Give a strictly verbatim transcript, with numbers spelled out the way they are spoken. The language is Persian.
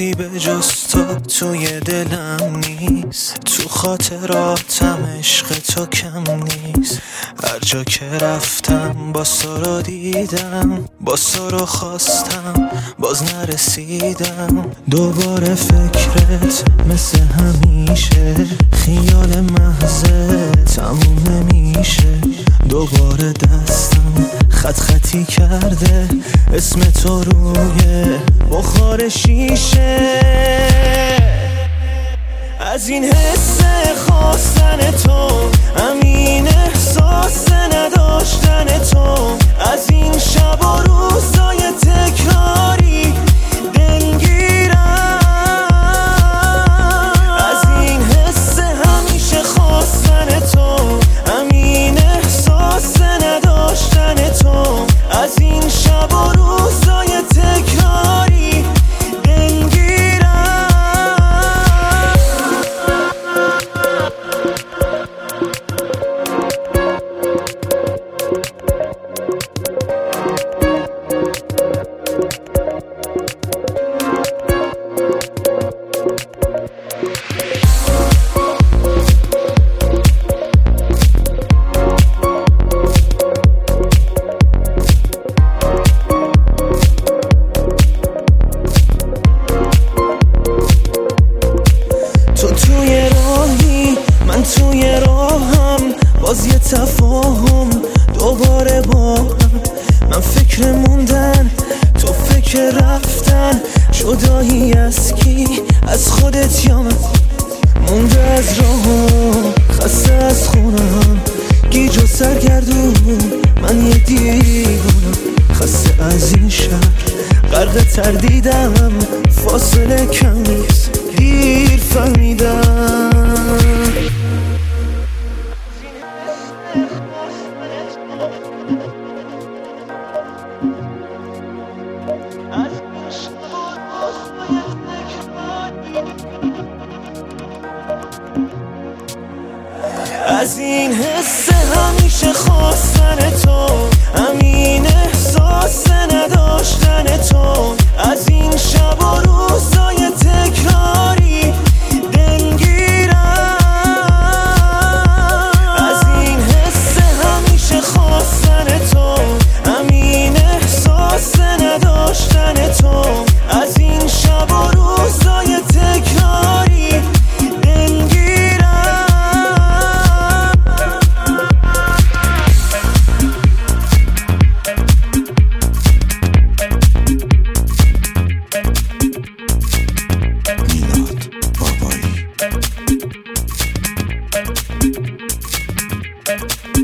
کسی به جز تو توی دلم نیست، تو خاطراتم عشق تو کم نیست. هر جا که رفتم با سارو دیدم، با سارو خواستم باز نرسیدم. دوباره فکرت مثل همیشه، خیال محضه تموم نمیشه. دوباره دستم خط خطی کرده اسم تو روی بخار شیشه. از این حس خواستن تو، همین احساس نداشتن تو، از این شب و روزای تکراری دلگیرم. از این حس همیشه خواستن تو، همین احساس نداشتن تو، از این شب و روزای تکراری دلگیرم. تو توی راهی، من توی راهم، باز یه تفاهم دوباره با هم. من فکر موندن، تو فکر رفتن، جدایی از کی؟ از خودت یا من؟ مونده از راهم، خسته از خونم، گیج و سرگردون، من یه دیوونم. خسته از این شهر، غرق تردیدم، فاصله کم نیست، دیر فهمیدم. از این حس همیشه خواستن تو، همین احساس نداشتن تو، از این شب و روزای تکراری دلگیرم. از این حس همیشه خواستن تو، همین احساس نداشتن تو، از این شب و روزای تکراری دلگیرم. میلاد بابایی.